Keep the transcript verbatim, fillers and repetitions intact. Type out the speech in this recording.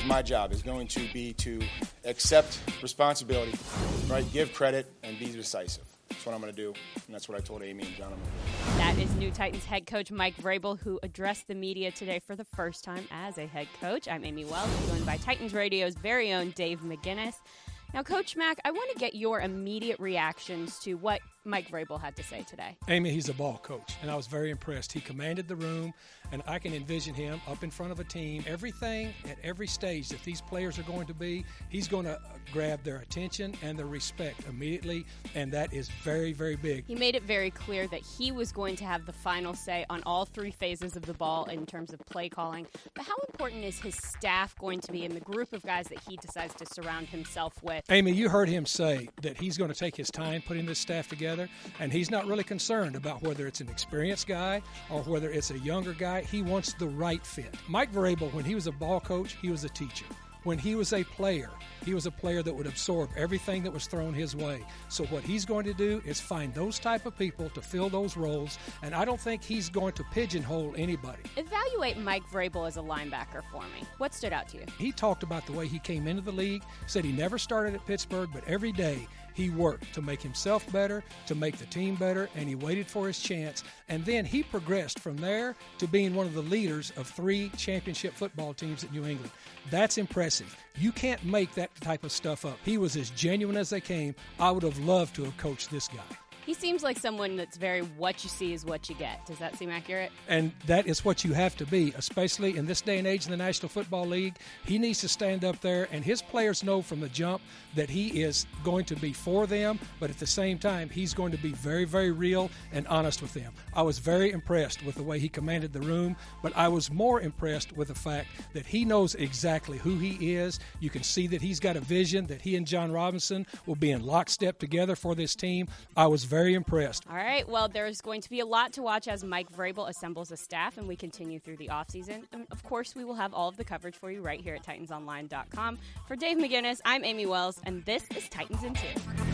my job is going to be to accept responsibility, right? Give credit and be decisive. That's what I'm going to do, and that's what I told Amy and Jonathan. That is new Titans head coach Mike Vrabel, who addressed the media today for the first time as a head coach. I'm Amy Wells, joined by Titans Radio's very own Dave McGinnis. Now, Coach Mack, I want to get your immediate reactions to what Mike Vrabel had to say today. Amy, he's a ball coach, and I was very impressed. He commanded the room, and I can envision him up in front of a team. Everything at every stage that these players are going to be, he's going to grab their attention and their respect immediately, and that is very, very big. He made it very clear that he was going to have the final say on all three phases of the ball in terms of play calling. But how important is his staff going to be in the group of guys that he decides to surround himself with? Amy, you heard him say that he's going to take his time putting this staff together, and he's not really concerned about whether it's an experienced guy or whether it's a younger guy. He wants the right fit. Mike Vrabel, when he was a ball coach, he was a teacher. When he was a player, he was a player that would absorb everything that was thrown his way. So what he's going to do is find those type of people to fill those roles, and I don't think he's going to pigeonhole anybody. Evaluate Mike Vrabel as a linebacker for me. What stood out to you? He talked about the way he came into the league, said he never started at Pittsburgh, but every day he worked to make himself better, to make the team better, and he waited for his chance. And then he progressed from there to being one of the leaders of three championship football teams at New England. That's impressive. You can't make that type of stuff up. He was as genuine as they came. I would have loved to have coached this guy. He seems like someone that's very what you see is what you get. Does that seem accurate? And that is what you have to be, especially in this day and age in the National Football League. He needs to stand up there, and his players know from the jump that he is going to be for them, but at the same time, he's going to be very, very real and honest with them. I was very impressed with the way he commanded the room, but I was more impressed with the fact that he knows exactly who he is. You can see that he's got a vision, that he and John Robinson will be in lockstep together for this team. I was very Very impressed. All right, well, there's going to be a lot to watch as Mike Vrabel assembles a staff and we continue through the offseason. And, of course, we will have all of the coverage for you right here at Titans Online dot com. For Dave McGinnis, I'm Amy Wells, and this is Titans in Two.